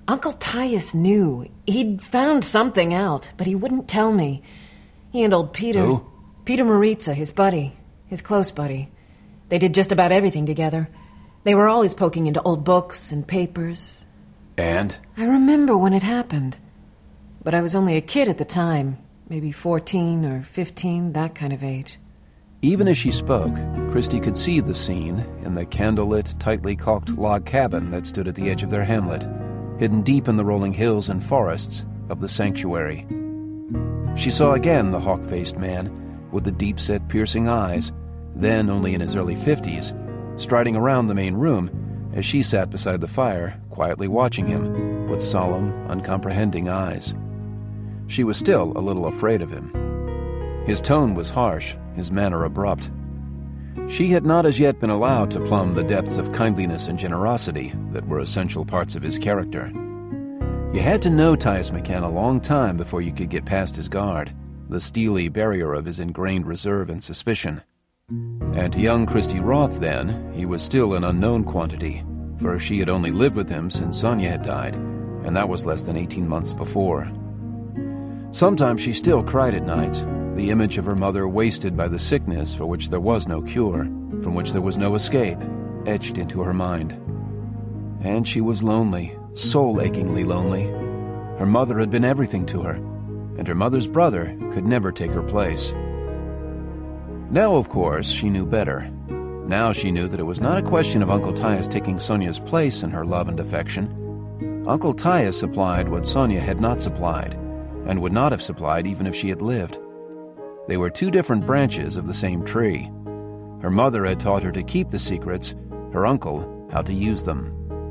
Uncle Tyus knew. He'd found something out, but he wouldn't tell me. He and old Peter... Who? Peter Maritza, his buddy. His close buddy. They did just about everything together. They were always poking into old books and papers. And? I remember when it happened. But I was only a kid at the time. Maybe 14 or 15, that kind of age. Even as she spoke, Christy could see the scene in the candlelit, tightly caulked log cabin that stood at the edge of their hamlet, hidden deep in the rolling hills and forests of the sanctuary. She saw again the hawk-faced man with the deep-set, piercing eyes, then only in his early 50s, striding around the main room as she sat beside the fire, quietly watching him with solemn, uncomprehending eyes. She was still a little afraid of him. His tone was harsh, his manner abrupt. She had not as yet been allowed to plumb the depths of kindliness and generosity that were essential parts of his character. You had to know Tyus McCann a long time before you could get past his guard, the steely barrier of his ingrained reserve and suspicion. And to young Christy Roth, then, he was still an unknown quantity, for she had only lived with him since Sonia had died, and that was less than 18 months before. Sometimes she still cried at nights, the image of her mother wasted by the sickness for which there was no cure, from which there was no escape, etched into her mind. And she was lonely, soul-achingly lonely. Her mother had been everything to her, and her mother's brother could never take her place. Now, of course, she knew better. Now she knew that it was not a question of Uncle Tyus taking Sonia's place in her love and affection. Uncle Tyus supplied what Sonia had not supplied, and would not have supplied even if she had lived. They were two different branches of the same tree. Her mother had taught her to keep the secrets, her uncle how to use them.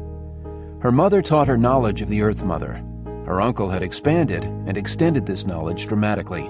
Her mother taught her knowledge of the Earth Mother. Her uncle had expanded and extended this knowledge dramatically.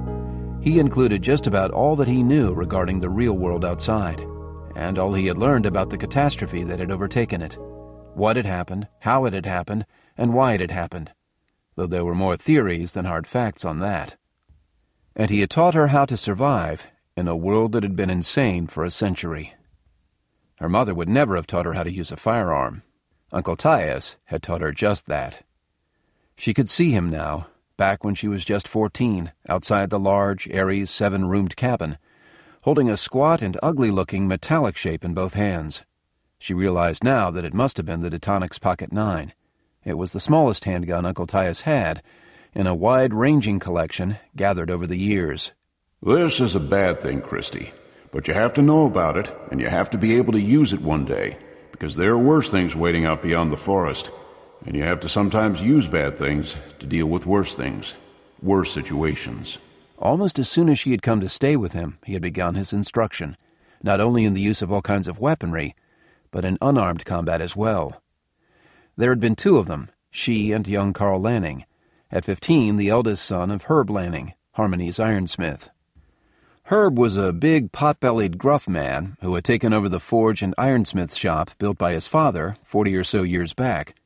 He included just about all that he knew regarding the real world outside, and all he had learned about the catastrophe that had overtaken it, what had happened, how it had happened, and why it had happened, though there were more theories than hard facts on that. And he had taught her how to survive in a world that had been insane for a century. Her mother would never have taught her how to use a firearm. Uncle Tyus had taught her just that. She could see him now, back when she was just 14, outside the large, airy, 7-roomed cabin, holding a squat and ugly-looking metallic shape in both hands. She realized now that it must have been the Detonix Pocket 9. It was the smallest handgun Uncle Tyus had, in a wide-ranging collection gathered over the years. This is a bad thing, Christy, but you have to know about it, and you have to be able to use it one day, because there are worse things waiting out beyond the forest, and you have to sometimes use bad things to deal with worse things, worse situations. Almost as soon as she had come to stay with him, he had begun his instruction, not only in the use of all kinds of weaponry, but in unarmed combat as well. There had been 2 of them, she and young Carl Lanning. At 15, the eldest son of Herb Lanning, Harmony's ironsmith. Herb was a big, pot-bellied, gruff man who had taken over the forge and ironsmith shop built by his father 40 or so years back.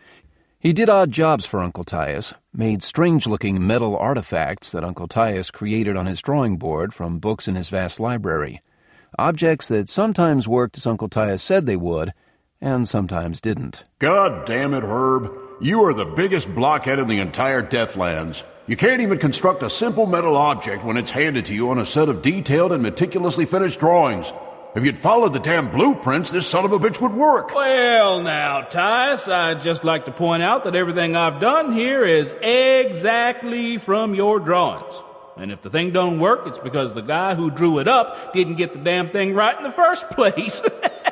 He did odd jobs for Uncle Tyus, made strange-looking metal artifacts that Uncle Tyus created on his drawing board from books in his vast library, objects that sometimes worked as Uncle Tyus said they would, and sometimes didn't. God damn it, Herb. You are the biggest blockhead in the entire Deathlands. You can't even construct a simple metal object when it's handed to you on a set of detailed and meticulously finished drawings. If you'd followed the damn blueprints, this son of a bitch would work. Well, now, Tyus, I'd just like to point out that everything I've done here is exactly from your drawings. And if the thing don't work, it's because the guy who drew it up didn't get the damn thing right in the first place.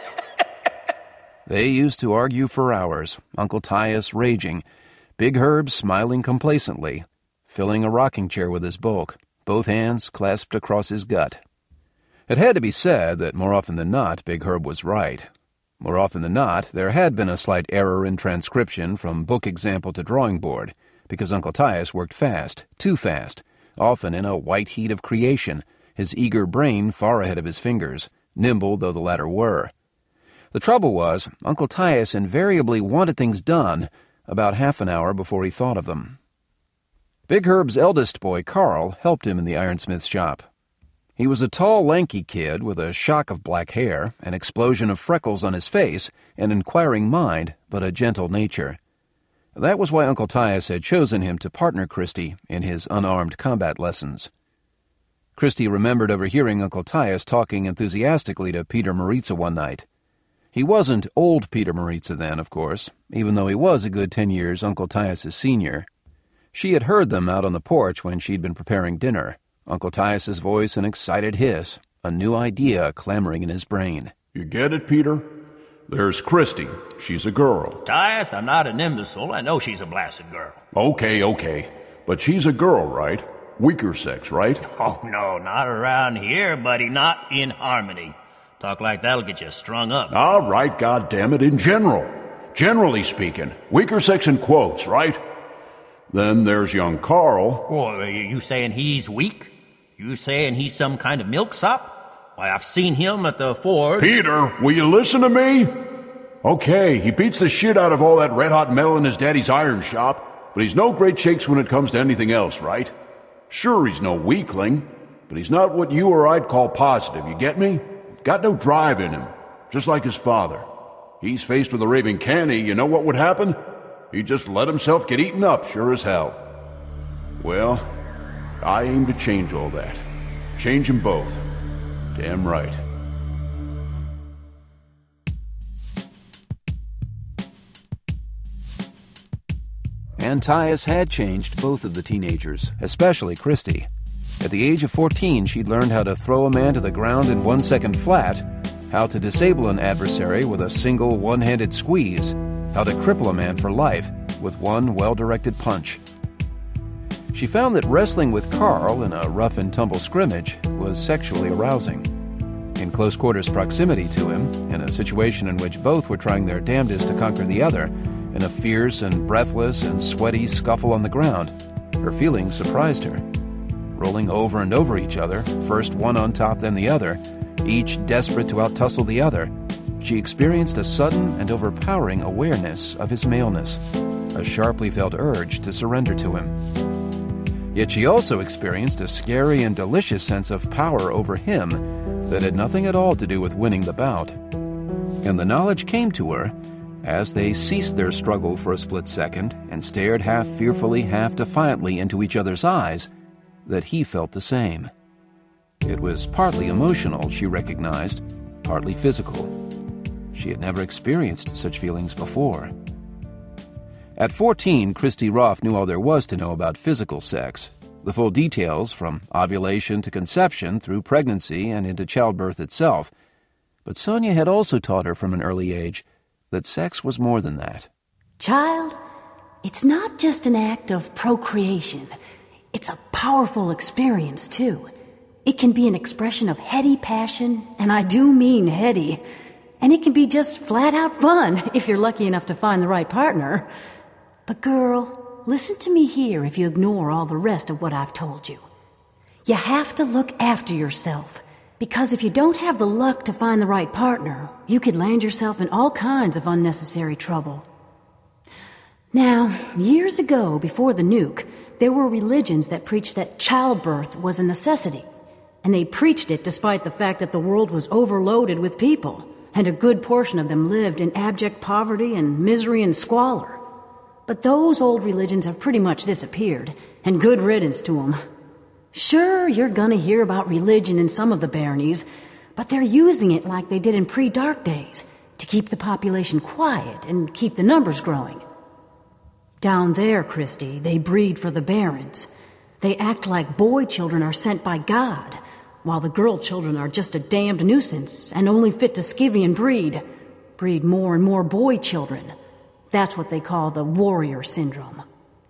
They used to argue for hours, Uncle Tyus raging, Big Herb smiling complacently, filling a rocking chair with his bulk, both hands clasped across his gut. It had to be said that more often than not, Big Herb was right. More often than not, there had been a slight error in transcription from book example to drawing board, because Uncle Tyus worked fast, too fast, often in a white heat of creation, his eager brain far ahead of his fingers, nimble though the latter were. The trouble was, Uncle Tyus invariably wanted things done about half an hour before he thought of them. Big Herb's eldest boy, Carl, helped him in the ironsmith's shop. He was a tall, lanky kid with a shock of black hair, an explosion of freckles on his face, an inquiring mind, but a gentle nature. That was why Uncle Tias had chosen him to partner Christy in his unarmed combat lessons. Christy remembered overhearing Uncle Tias talking enthusiastically to Peter Maritza one night. He wasn't old Peter Maritza then, of course, even though he was a good 10 years Uncle Tias' senior. She had heard them out on the porch when she'd been preparing dinner. Uncle Tias' voice an excited hiss, a new idea clamoring in his brain. You get it, Peter? There's Christy. She's a girl. Tias, I'm not an imbecile. I know she's a blasted girl. Okay. But she's a girl, right? Weaker sex, right? Oh, no, not around here, buddy. Not in Harmony. Talk like that'll get you strung up. All right, goddammit, in general. Generally speaking. Weaker sex in quotes, right? Then there's young Carl. Well, you saying he's weak? You saying he's some kind of milksop? Why, I've seen him at the forge. Peter, will you listen to me? Okay, he beats the shit out of all that red-hot metal in his daddy's iron shop, but he's no great shakes when it comes to anything else, right? Sure, he's no weakling, but he's not what you or I'd call positive, you get me? Got no drive in him, just like his father. He's faced with a raving canny, you know what would happen? He'd just let himself get eaten up, sure as hell. Well, I aim to change all that. Change them both. Damn right. And Tias had changed both of the teenagers, especially Christy. At the age of 14, she'd learned how to throw a man to the ground in 1 second flat, how to disable an adversary with a single one-handed squeeze, how to cripple a man for life with one well-directed punch. She found that wrestling with Carl in a rough-and-tumble scrimmage was sexually arousing. In close quarters proximity to him, in a situation in which both were trying their damnedest to conquer the other, in a fierce and breathless and sweaty scuffle on the ground, her feelings surprised her. Rolling over and over each other, first one on top then the other, each desperate to out-tussle the other, she experienced a sudden and overpowering awareness of his maleness, a sharply felt urge to surrender to him. Yet she also experienced a scary and delicious sense of power over him that had nothing at all to do with winning the bout. And the knowledge came to her as they ceased their struggle for a split second and stared half fearfully, half defiantly into each other's eyes, that he felt the same. It was partly emotional, she recognized, partly physical. She had never experienced such feelings before. At 14, Christy Roth knew all there was to know about physical sex, the full details from ovulation to conception through pregnancy and into childbirth itself. But Sonia had also taught her from an early age that sex was more than that. Child, it's not just an act of procreation. It's a powerful experience, too. It can be an expression of heady passion, and I do mean heady. And it can be just flat-out fun if you're lucky enough to find the right partner. But girl, listen to me here if you ignore all the rest of what I've told you. You have to look after yourself, because if you don't have the luck to find the right partner, you could land yourself in all kinds of unnecessary trouble. Now, years ago, before the nuke, there were religions that preached that childbirth was a necessity, and they preached it despite the fact that the world was overloaded with people, and a good portion of them lived in abject poverty and misery and squalor. But those old religions have pretty much disappeared, and good riddance to them. Sure, you're gonna hear about religion in some of the baronies, but they're using it like they did in pre-dark days, to keep the population quiet and keep the numbers growing. Down there, Christy, they breed for the barons. They act like boy children are sent by God, while the girl children are just a damned nuisance and only fit to skivvy and breed more and more boy children. That's what they call the warrior syndrome.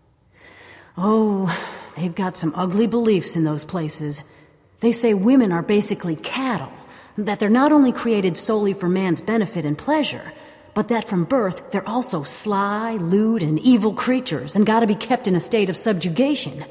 Oh, they've got some ugly beliefs in those places. They say women are basically cattle, that they're not only created solely for man's benefit and pleasure, but that from birth they're also sly, lewd, and evil creatures and gotta be kept in a state of subjugation.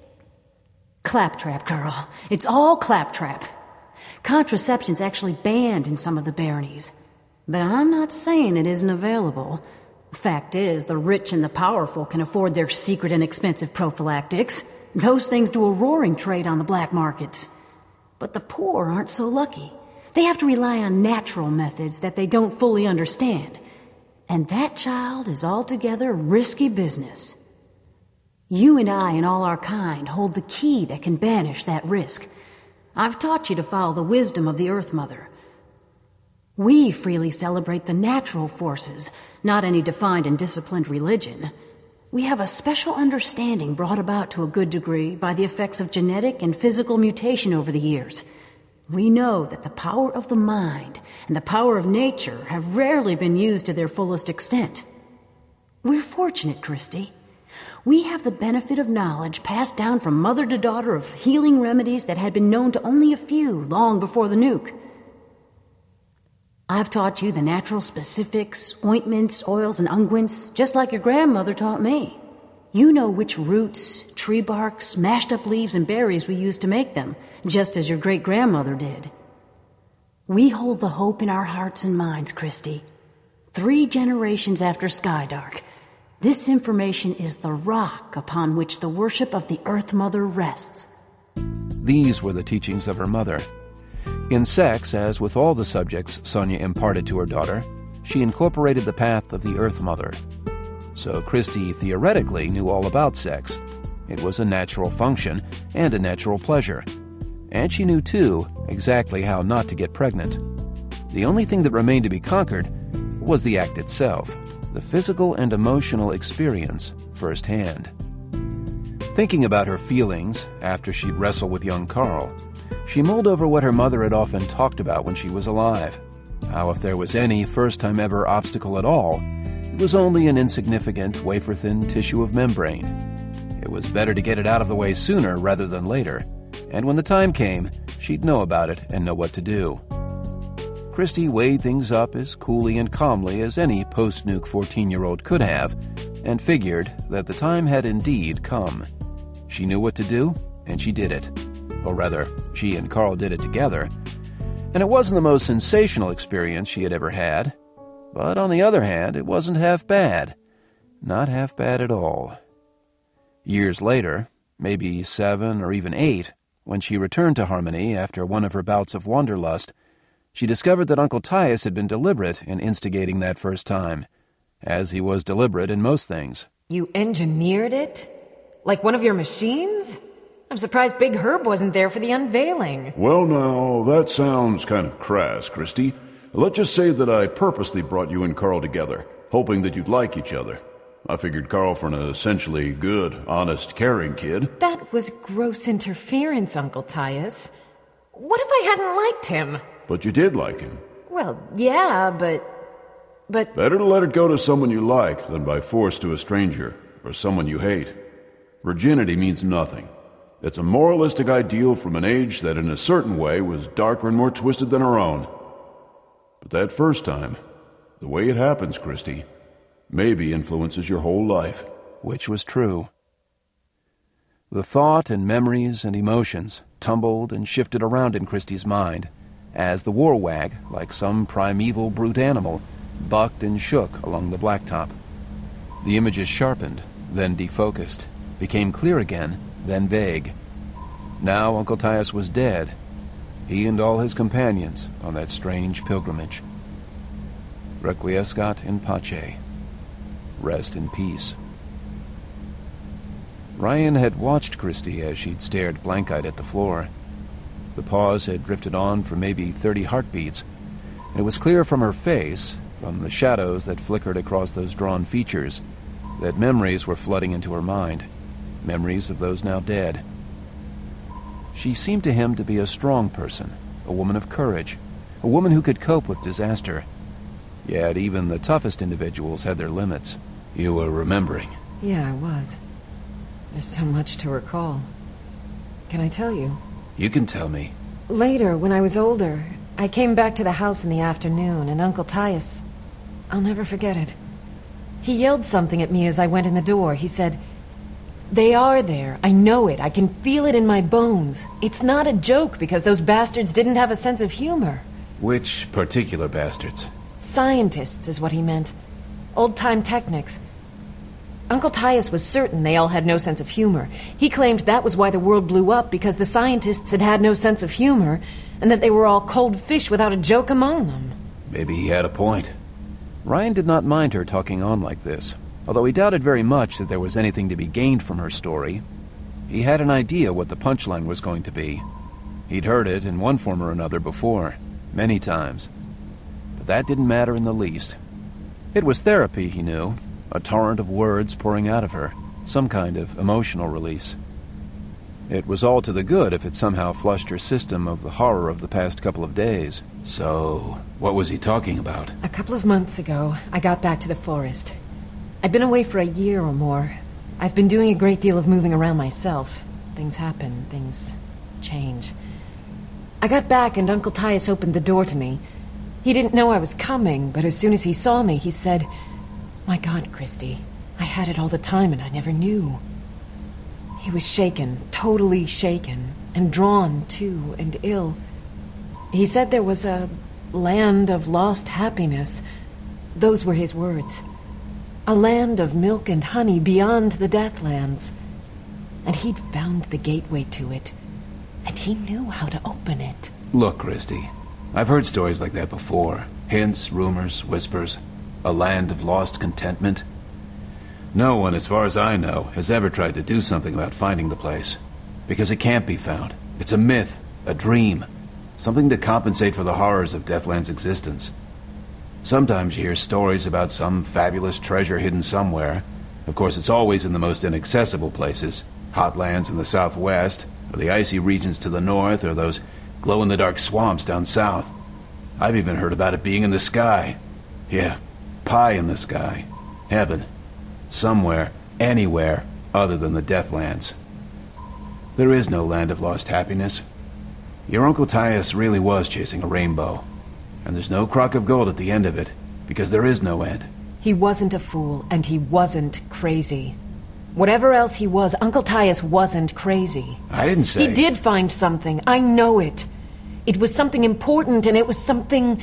Claptrap, girl. It's all claptrap. Contraception's actually banned in some of the baronies. But I'm not saying it isn't available. Fact is, the rich and the powerful can afford their secret and expensive prophylactics. Those things do a roaring trade on the black markets. But the poor aren't so lucky. They have to rely on natural methods that they don't fully understand. And that child is altogether risky business. You and I and all our kind hold the key that can banish that risk. I've taught you to follow the wisdom of the Earth Mother. We freely celebrate the natural forces, not any defined and disciplined religion. We have a special understanding brought about to a good degree by the effects of genetic and physical mutation over the years. We know that the power of the mind and the power of nature have rarely been used to their fullest extent. We're fortunate, Christy. We have the benefit of knowledge passed down from mother to daughter of healing remedies that had been known to only a few long before the nuke. I've taught you the natural specifics, ointments, oils, and unguents, just like your grandmother taught me. You know which roots, tree barks, mashed up leaves, and berries we use to make them, just as your great-grandmother did. We hold the hope in our hearts and minds, Christy. 3 generations after Skydark, this information is the rock upon which the worship of the Earth Mother rests. These were the teachings of her mother. In sex, as with all the subjects Sonia imparted to her daughter, she incorporated the path of the Earth Mother. So Christy theoretically knew all about sex. It was a natural function and a natural pleasure. And she knew, too, exactly how not to get pregnant. The only thing that remained to be conquered was the act itself, the physical and emotional experience firsthand. Thinking about her feelings after she'd wrestled with young Carl, she mulled over what her mother had often talked about when she was alive. How if there was any first-time-ever obstacle at all, it was only an insignificant, wafer-thin tissue of membrane. It was better to get it out of the way sooner rather than later, and when the time came, she'd know about it and know what to do. Christy weighed things up as coolly and calmly as any post-nuke 14-year-old could have, and figured that the time had indeed come. She knew what to do, and she did it. Or rather, she and Carl did it together. And it wasn't the most sensational experience she had ever had. But on the other hand, it wasn't half bad. Not half bad at all. Years later, maybe 7 or even 8, when she returned to Harmony after one of her bouts of wanderlust, she discovered that Uncle Tyus had been deliberate in instigating that first time, as he was deliberate in most things. You engineered it? Like one of your machines? I'm surprised Big Herb wasn't there for the unveiling. Well, now, that sounds kind of crass, Christy. Let's just say that I purposely brought you and Carl together, hoping that you'd like each other. I figured Carl for an essentially good, honest, caring kid. That was gross interference, Uncle Tyus. What if I hadn't liked him? But you did like him. Well, yeah, but... Better to let it go to someone you like than by force to a stranger, or someone you hate. Virginity means nothing. It's a moralistic ideal from an age that in a certain way was darker and more twisted than our own. But that first time, the way it happens, Christy, maybe influences your whole life. Which was true. The thought and memories and emotions tumbled and shifted around in Christy's mind as the war wag, like some primeval brute animal, bucked and shook along the blacktop. The images sharpened, then defocused, became clear again, then vague. Now Uncle Tyus was dead, he and all his companions on that strange pilgrimage. Requiescat in pace. Rest in peace. Ryan had watched Christy as she'd stared blank-eyed at the floor. The pause had drifted on for maybe 30 heartbeats, and it was clear from her face, from the shadows that flickered across those drawn features, that memories were flooding into her mind. Memories of those now dead. She seemed to him to be a strong person, a woman of courage, a woman who could cope with disaster. Yet even the toughest individuals had their limits. You were remembering. Yeah, I was. There's so much to recall. Can I tell you? You can tell me. Later, when I was older, I came back to the house in the afternoon, and Uncle Tyus... I'll never forget it. He yelled something at me as I went in the door. He said... They are there. I know it. I can feel it in my bones. It's not a joke because those bastards didn't have a sense of humor. Which particular bastards? Scientists is what he meant. Old-time technics. Uncle Tyus was certain they all had no sense of humor. He claimed that was why the world blew up, because the scientists had no sense of humor, and that they were all cold fish without a joke among them. Maybe he had a point. Ryan did not mind her talking on like this, although he doubted very much that there was anything to be gained from her story. He had an idea what the punchline was going to be. He'd heard it in one form or another before, many times. But that didn't matter in the least. It was therapy, he knew, a torrent of words pouring out of her, some kind of emotional release. It was all to the good if it somehow flushed her system of the horror of the past couple of days. So, what was he talking about? A couple of months ago, I got back to the forest. I'd been away for a year or more. I've been doing a great deal of moving around myself. Things happen, things change. I got back and Uncle Tyus opened the door to me. He didn't know I was coming, but as soon as he saw me, he said, "My God, Christy, I had it all the time and I never knew." He was shaken, totally shaken, and drawn, too, and ill. He said there was a land of lost happiness. Those were his words. A land of milk and honey beyond the Deathlands. And he'd found the gateway to it, and he knew how to open it. Look, Christy, I've heard stories like that before. Hints, rumors, whispers. A land of lost contentment. No one, as far as I know, has ever tried to do something about finding the place. Because it can't be found. It's a myth, a dream. Something to compensate for the horrors of Deathland's existence. Sometimes you hear stories about some fabulous treasure hidden somewhere. Of course, it's always in the most inaccessible places. Hot lands in the southwest, or the icy regions to the north, or those glow-in-the-dark swamps down south. I've even heard about it being in the sky. Yeah, pie in the sky. Heaven. Somewhere, anywhere, other than the Deathlands. There is no land of lost happiness. Your Uncle Tyus really was chasing a rainbow. And there's no crock of gold at the end of it, because there is no end. He wasn't a fool, and he wasn't crazy. Whatever else he was, Uncle Tyus wasn't crazy. I didn't say... He did find something. I know it. It was something important, and it was something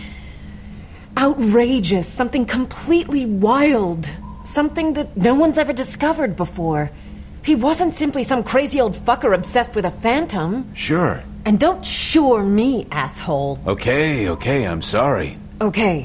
outrageous, something completely wild. Something that no one's ever discovered before. He wasn't simply some crazy old fucker obsessed with a phantom. Sure. And don't sure me, asshole. Okay, I'm sorry. Okay.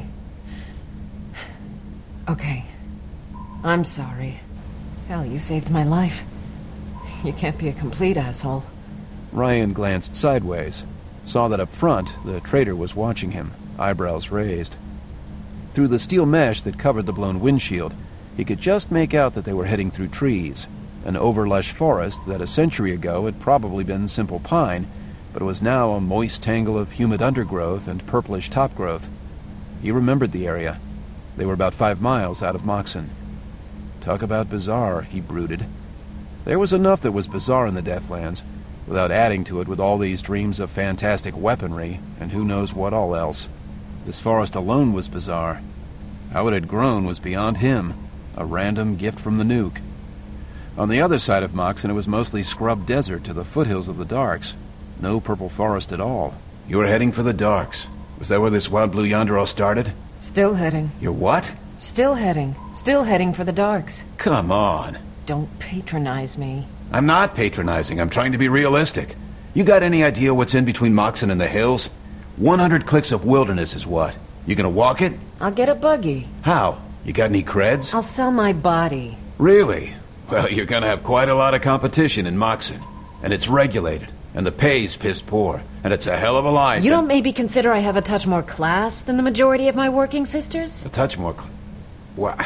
I'm sorry. Hell, you saved my life. You can't be a complete asshole. Ryan glanced sideways, saw that up front the traitor was watching him, eyebrows raised. Through the steel mesh that covered the blown windshield, he could just make out that they were heading through trees, an overlush forest that a century ago had probably been simple pine, but was now a moist tangle of humid undergrowth and purplish top growth. He remembered the area. They were about 5 miles out of Moxon. Talk about bizarre, he brooded. There was enough that was bizarre in the Deathlands, without adding to it with all these dreams of fantastic weaponry, and who knows what all else. This forest alone was bizarre. How it had grown was beyond him, a random gift from the nuke. On the other side of Moxon, it was mostly scrub desert to the foothills of the Darks. No purple forest at all. You were heading for the Darks. Was that where this wild blue yonder all started? Still heading. You're what? Still heading for the Darks. Come on. Don't patronize me. I'm not patronizing. I'm trying to be realistic. You got any idea what's in between Moxon and the hills? 100 clicks of wilderness is what? You gonna walk it? I'll get a buggy. How? You got any creds? I'll sell my body. Really? Well, you're gonna have quite a lot of competition in Moxon. And it's regulated. And the pay's piss poor. And it's a hell of a life. You don't maybe consider I have a touch more class than the majority of my working sisters? A touch more What?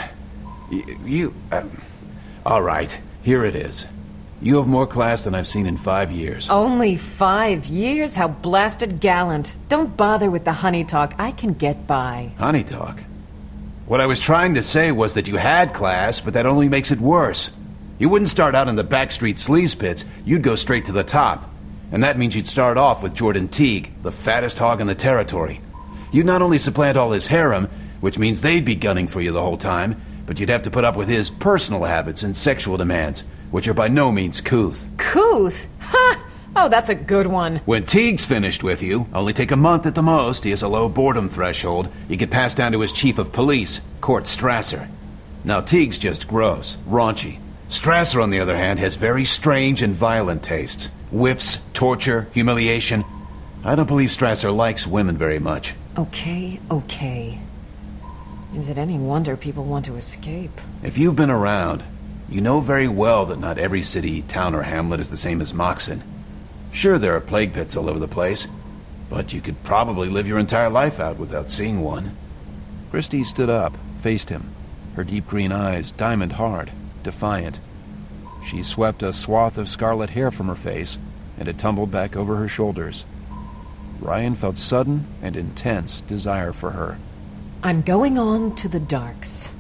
All right, here it is. You have more class than I've seen in 5 years. Only 5 years? How blasted gallant. Don't bother with the honey talk. I can get by. Honey talk? What I was trying to say was that you had class, but that only makes it worse. You wouldn't start out in the backstreet sleaze pits. You'd go straight to the top. And that means you'd start off with Jordan Teague, the fattest hog in the territory. You'd not only supplant all his harem, which means they'd be gunning for you the whole time, but you'd have to put up with his personal habits and sexual demands, which are by no means couth. Couth? Ha! Oh, that's a good one. When Teague's finished with you, only take a month at the most, he has a low boredom threshold, he could pass down to his chief of police, Court Strasser. Now Teague's just gross, raunchy. Strasser, on the other hand, has very strange and violent tastes. Whips, torture, humiliation. I don't believe Strasser likes women very much. Okay. Is it any wonder people want to escape? If you've been around, you know very well that not every city, town, or hamlet is the same as Moxon. Sure, there are plague pits all over the place, but you could probably live your entire life out without seeing one. Christie stood up, faced him, her deep green eyes diamond-hard, defiant. She swept a swath of scarlet hair from her face, and it tumbled back over her shoulders. Ryan felt sudden and intense desire for her. I'm going on to the Darks.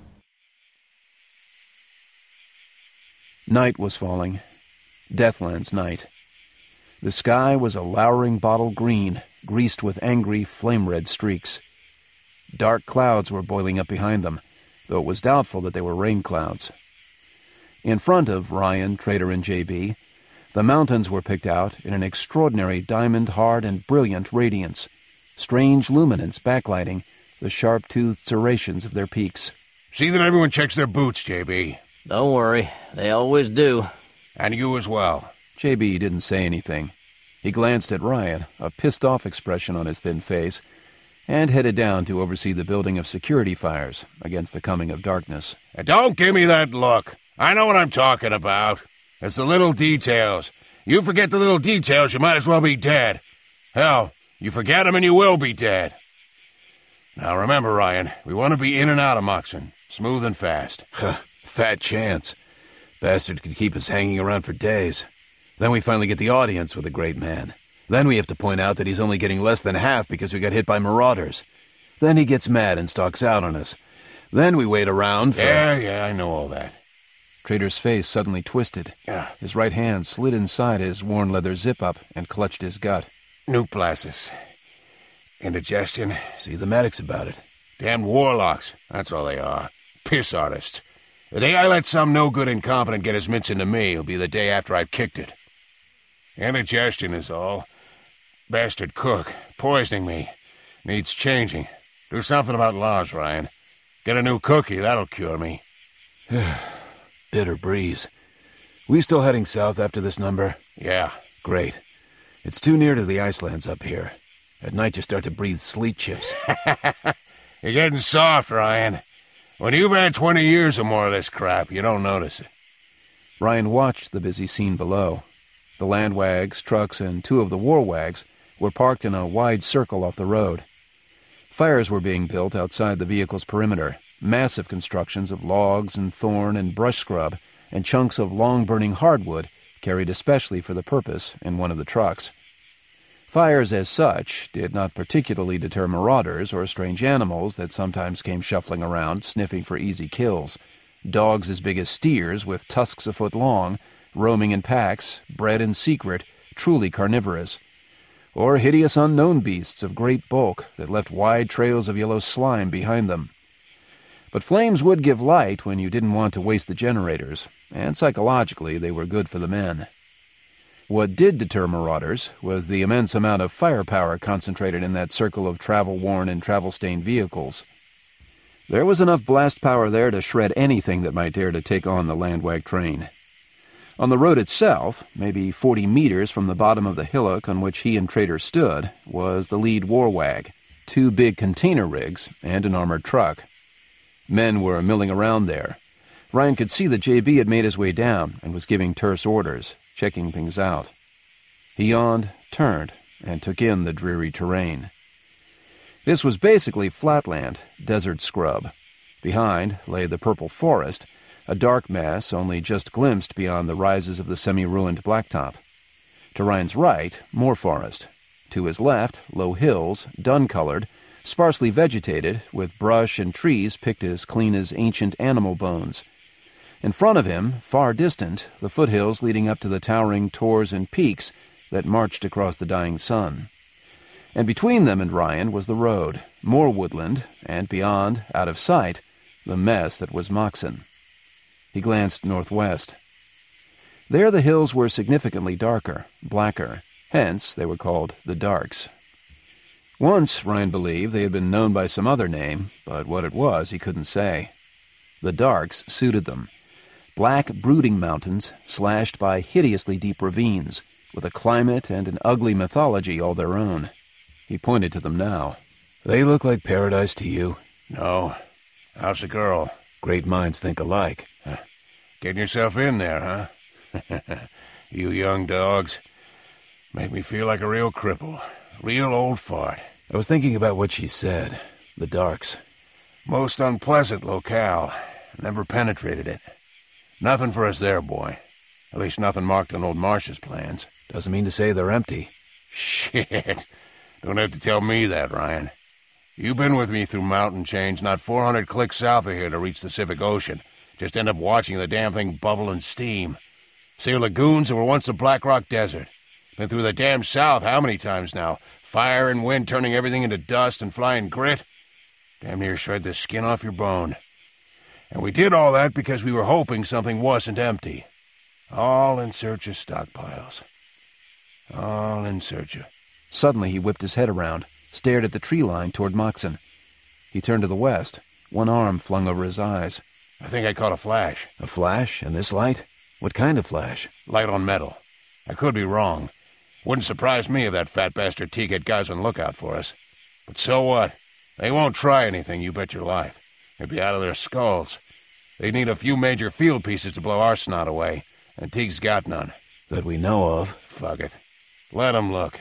Night was falling. Deathland's night. The sky was a lowering bottle green, greased with angry, flame-red streaks. Dark clouds were boiling up behind them, though it was doubtful that they were rain clouds. In front of Ryan, Trader, and J.B., the mountains were picked out in an extraordinary diamond-hard and brilliant radiance, strange luminance backlighting the sharp-toothed serrations of their peaks. See that everyone checks their boots, J.B. Don't worry, they always do. And you as well. J.B. didn't say anything. He glanced at Ryan, a pissed-off expression on his thin face, and headed down to oversee the building of security fires against the coming of darkness. Don't give me that look. I know what I'm talking about. It's the little details. You forget the little details, you might as well be dead. Hell, you forget them and you will be dead. Now remember, Ryan, we want to be in and out of Moxon, smooth and fast. Fat chance. Bastard could keep us hanging around for days. Then we finally get the audience with the great man. Then we have to point out that he's only getting less than half because we got hit by marauders. Then he gets mad and stalks out on us. Then we wait around for... Yeah, I know all that. Trader's face suddenly twisted. Yeah. His right hand slid inside his worn leather zip-up and clutched his gut. Nuplasis. Indigestion. See the medics about it. Damned warlocks. That's all they are. Piss artists. The day I let some no-good incompetent get his mitts into me will be the day after I've kicked it. Indigestion is all. Bastard cook. Poisoning me. Needs changing. Do something about laws, Ryan. Get a new cookie, that'll cure me. Bitter breeze. We still heading south after this number? Yeah. Great. It's too near to the Icelands up here. At night you start to breathe sleet chips. You're getting soft, Ryan. When you've had 20 years or more of this crap, you don't notice it. Ryan watched the busy scene below. The land wags, trucks, and 2 of the war wags were parked in a wide circle off the road. Fires were being built outside the vehicle's perimeter, massive constructions of logs and thorn and brush scrub, and chunks of long-burning hardwood carried especially for the purpose in one of the trucks. Fires as such did not particularly deter marauders or strange animals that sometimes came shuffling around, sniffing for easy kills. Dogs as big as steers, with tusks a foot long, roaming in packs, bred in secret, truly carnivorous. Or hideous unknown beasts of great bulk that left wide trails of yellow slime behind them. But flames would give light when you didn't want to waste the generators, and psychologically they were good for the men. What did deter marauders was the immense amount of firepower concentrated in that circle of travel-worn and travel-stained vehicles. There was enough blast power there to shred anything that might dare to take on the landwag train. On the road itself, maybe 40 meters from the bottom of the hillock on which he and Trader stood, was the lead war wag, 2 big container rigs, and an armored truck. Men were milling around there. Ryan could see that J.B. had made his way down and was giving terse orders, checking things out. He yawned, turned, and took in the dreary terrain. This was basically flatland, desert scrub. Behind lay the purple forest, a dark mass only just glimpsed beyond the rises of the semi-ruined blacktop. To Ryan's right, more forest. To his left, low hills, dun-colored, sparsely vegetated, with brush and trees picked as clean as ancient animal bones. In front of him, far distant, the foothills leading up to the towering tors and peaks that marched across the dying sun. And between them and Ryan was the road, more woodland, and beyond, out of sight, the mess that was Moxon. He glanced northwest. There the hills were significantly darker, blacker, hence they were called the Darks. Once, Ryan believed, they had been known by some other name, but what it was he couldn't say. The Darks suited them. Black, brooding mountains, slashed by hideously deep ravines, with a climate and an ugly mythology all their own. He pointed to them now. They look like paradise to you? No. How's the girl? Great minds think alike. Getting yourself in there, huh? You young dogs. Make me feel like a real cripple. Real old fart. I was thinking about what she said. The Darks. Most unpleasant locale. Never penetrated it. Nothing for us there, boy. At least nothing marked on old Marsh's plans. Doesn't mean to say they're empty. Shit. Don't have to tell me that, Ryan. You've been with me through mountain chains not 400 clicks south of here to reach the Pacific Ocean. Just end up watching the damn thing bubble and steam. See lagoons that were once the Black Rock Desert. Been through the damn south how many times now? Fire and wind turning everything into dust and flying grit. Damn near shred the skin off your bone. And we did all that because we were hoping something wasn't empty. All in search of stockpiles. All in search of... Suddenly he whipped his head around, stared at the tree line toward Moxon. He turned to the west, one arm flung over his eyes. I think I caught a flash. A flash? In this light? What kind of flash? Light on metal. I could be wrong. Wouldn't surprise me if that fat bastard Teague had guys on lookout for us. But so what? They won't try anything, you bet your life. They'd be out of their skulls. They'd need a few major field pieces to blow our snot away, and Teague's got none. That we know of. Fuck it. Let 'em look.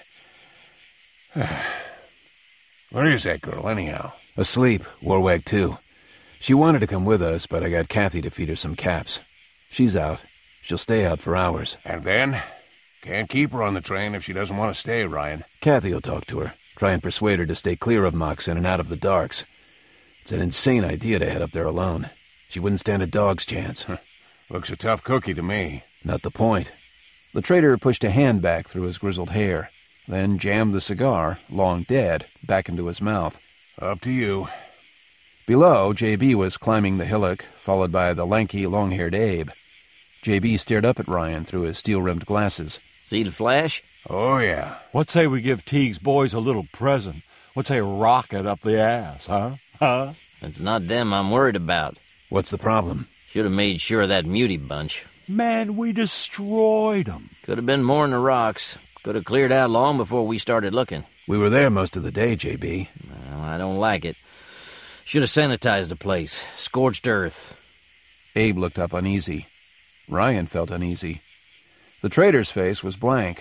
Where is that girl, anyhow? Asleep, Warwag too. She wanted to come with us, but I got Kathy to feed her some caps. She's out. She'll stay out for hours. And then? Can't keep her on the train if she doesn't want to stay, Ryan. Kathy will talk to her. Try and persuade her to stay clear of Moxon and out of the Darks. It's an insane idea to head up there alone. She wouldn't stand a dog's chance. Looks a tough cookie to me. Not the point. The trader pushed a hand back through his grizzled hair, then jammed the cigar, long dead, back into his mouth. Up to you. Below, J.B. was climbing the hillock, followed by the lanky, long-haired Abe. J.B. stared up at Ryan through his steel-rimmed glasses. See the flash? Oh, yeah. What say we give Teague's boys a little present? What say a rocket up the ass, huh? Huh? It's not them I'm worried about. What's the problem? Should have made sure of that Muty bunch. Man, we destroyed them. Could have been more in the rocks. Could have cleared out long before we started looking. We were there most of the day, J.B. Well, I don't like it. Should have sanitized the place. Scorched earth. Abe looked up uneasy. Ryan felt uneasy. The trader's face was blank.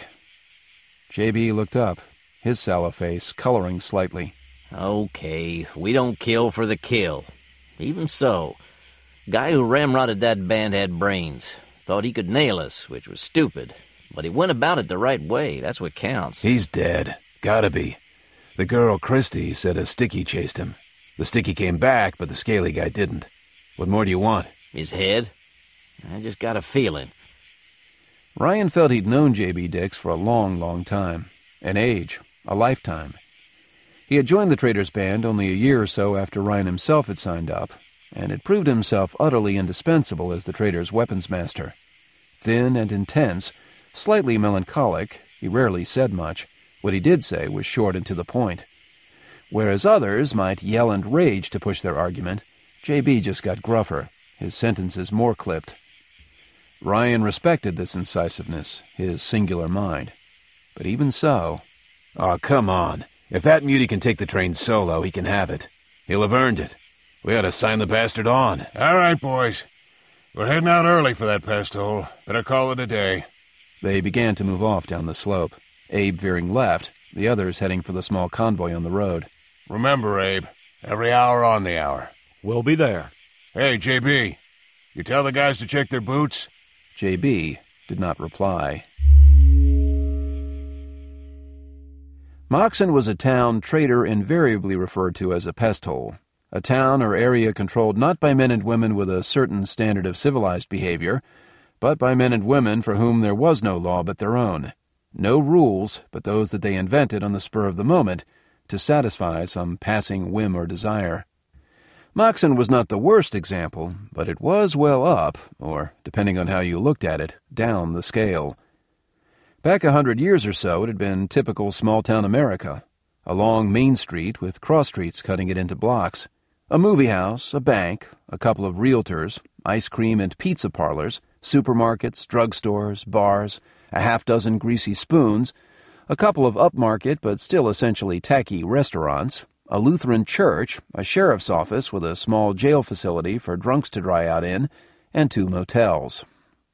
J.B. looked up, his sallow face coloring slightly. Okay, we don't kill for the kill. Even so, guy who ramrodded that band had brains. Thought he could nail us, which was stupid. But he went about it the right way. That's what counts. He's dead. Gotta be. The girl, Christy, said a sticky chased him. The sticky came back, but the scaly guy didn't. What more do you want? His head? I just got a feeling. Ryan felt he'd known J.B. Dix for a long, long time. An age. A lifetime. He had joined the Traders Band only a year or so after Ryan himself had signed up, and had proved himself utterly indispensable as the Traders' weapons master. Thin and intense, slightly melancholic, he rarely said much. What he did say was short and to the point. Whereas others might yell and rage to push their argument, J.B. just got gruffer, his sentences more clipped. Ryan respected this incisiveness, his singular mind. But even so... Oh, come on. If that mutie can take the train solo, he can have it. He'll have earned it. We ought to sign the bastard on. All right, boys. We're heading out early for that pest hole. Better call it a day. They began to move off down the slope, Abe veering left, the others heading for the small convoy on the road. Remember, Abe, every hour on the hour. We'll be there. Hey, J.B., you tell the guys to check their boots? J.B. did not reply. Moxon was a town Trader invariably referred to as a pest hole, a town or area controlled not by men and women with a certain standard of civilized behavior, but by men and women for whom there was no law but their own. No rules but those that they invented on the spur of the moment to satisfy some passing whim or desire. Moxon was not the worst example, but it was well up, or, depending on how you looked at it, down the scale. Back 100 years or so, it had been typical small-town America. A long main street with cross streets cutting it into blocks. A movie house, a bank, a couple of realtors, ice cream and pizza parlors, supermarkets, drugstores, bars, a half-dozen greasy spoons, a couple of upmarket but still essentially tacky restaurants, a Lutheran church, a sheriff's office with a small jail facility for drunks to dry out in, and 2 motels.